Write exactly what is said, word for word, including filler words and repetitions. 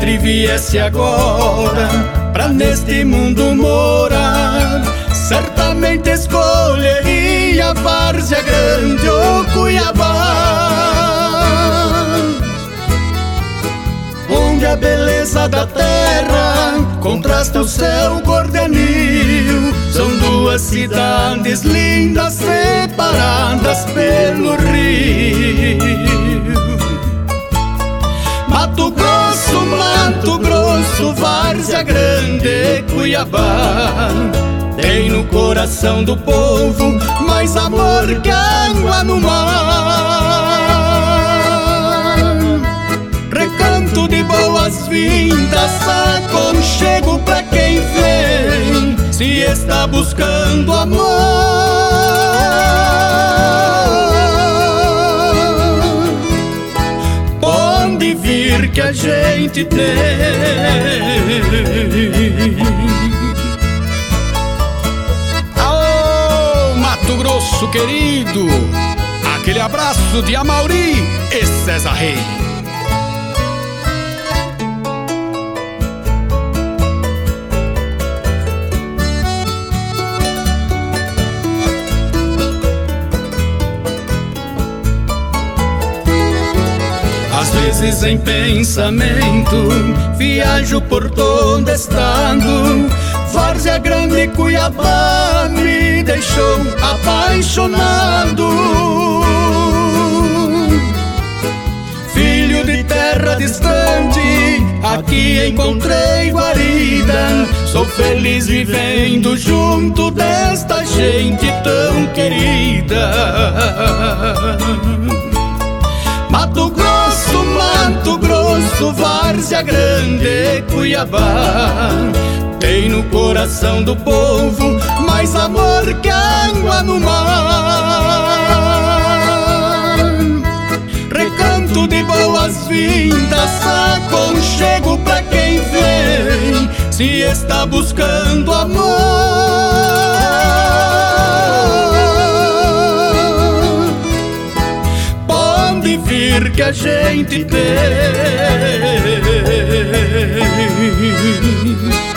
livre viesse agora pra neste mundo morar, certamente escolheria Várzea Grande ou Cuiabá, onde a beleza da terra contrasta o céu gordanil. São duas cidades lindas separadas pelo rio. Mato Grosso, Mato Grosso, Várzea Grande, Cuiabá, tem no coração do povo mais amor que água no mar. Recanto de boas-vindas, aconchego pra quem vem, se está buscando amor. Pode vir que a gente tem. Alô, Mato Grosso querido, aquele abraço de Amauri e César Rei. Às vezes em pensamento viajo por todo estado. Várzea Grande, Cuiabá me deixou apaixonado. Filho de terra distante, aqui encontrei guarida. Sou feliz vivendo junto desta gente tão querida. Mato Grosso, Mato Grosso, Várzea Grande, Cuiabá, tem no coração do povo mais amor que água no mar. Recanto de boas-vindas, aconchego pra quem vem, se está buscando amor. Vir que a gente tem.